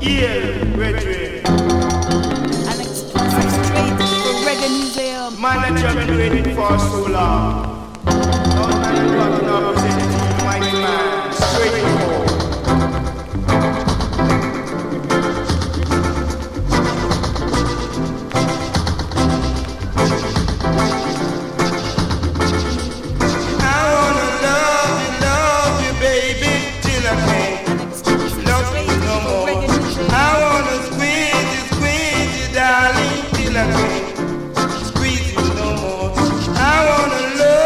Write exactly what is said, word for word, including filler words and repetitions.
Yeah, brethren. An exclusive straight for Reggae Museum. Man that you have been waiting for so long. All man you have been representing, mighty man. Straight